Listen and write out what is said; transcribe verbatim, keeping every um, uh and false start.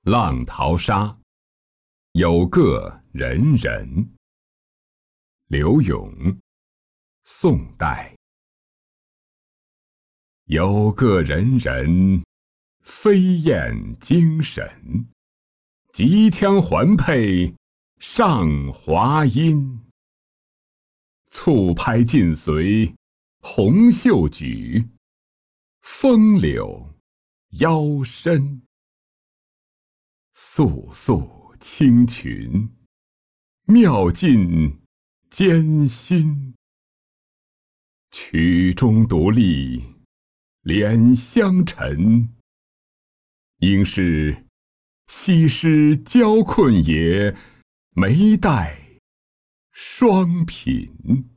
浪淘沙，有个人人。刘永，宋代。有个人人，飞燕精神，急腔环佩上华音。簇拍尽随红袖举，风柳腰身。肃肃清群，妙尽艰辛。曲中独立，敛香尘。应是西施娇困也，眉黛双品。